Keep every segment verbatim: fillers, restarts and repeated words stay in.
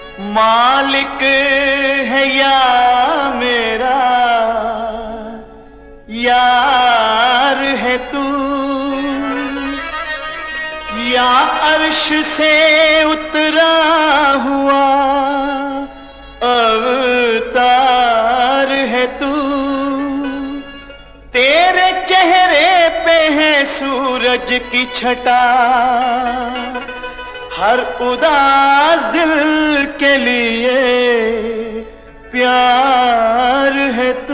मालिक है या मेरा यार है तू, या अर्श से उतरा हुआ अवतार है तू। तेरे चेहरे पे है सूरज की छटा, हर उदास दिल के लिए प्यार है तू।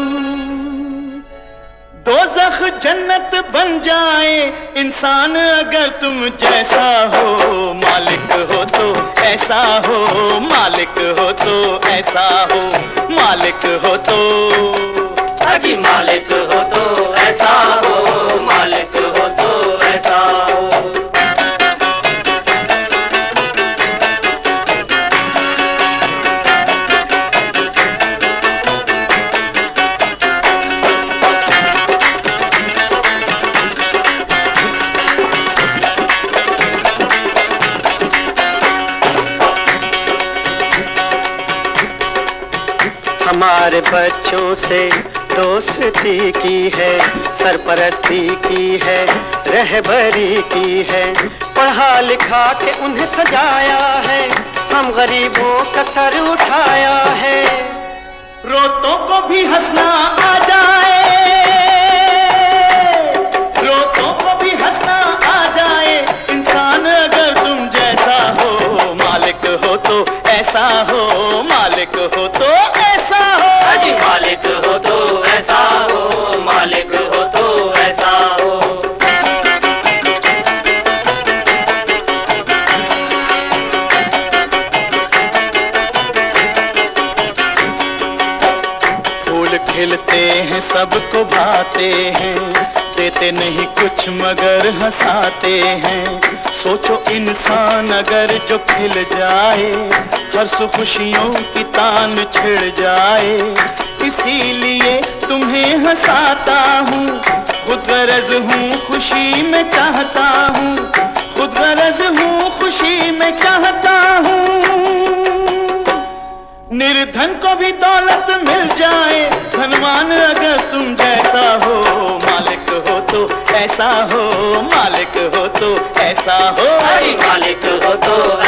दोज़ख जन्नत बन जाए इंसान अगर तुम जैसा हो, मालिक हो तो ऐसा हो, मालिक हो तो ऐसा हो, मालिक हो तो अजी मालिक हो तो ऐसा हो, मालिक हो तो ऐसा हो। हमारे बच्चों से दोस्ती की है, सरपरस्ती की है, रहबरी की है, पढ़ा लिखा के उन्हें सजाया है, हम गरीबों का सर उठाया है। रोतों को भी हंसना आ जाए, रोतों को भी हंसना आ जाए, इंसान अगर तुम जैसा हो, मालिक हो तो ऐसा हो, मालिक हो तो ऐसा हो। अजी मालिक हो तो ऐसा हो, मालिक हो तो ऐसा हो। फूल खिलते हैं सबको भाते हैं, देते नहीं कुछ मगर हंसाते हैं। सोचो इंसान अगर जो खिल जाए, हर सु खुशियों की तान छिड़ जाए। इसीलिए तुम्हें हंसाता हूँ, खुद गरज हूँ खुशी में चाहता हूँ, खुद गरज हूँ खुशी में चाहता हूँ। निर्धन को भी दौलत मिल जाए, धनवान अगर तुम जैसा हो, मालिक हो तो ऐसा हो, मालिक हो तो ऐसा हो। अजी मालिक हो तो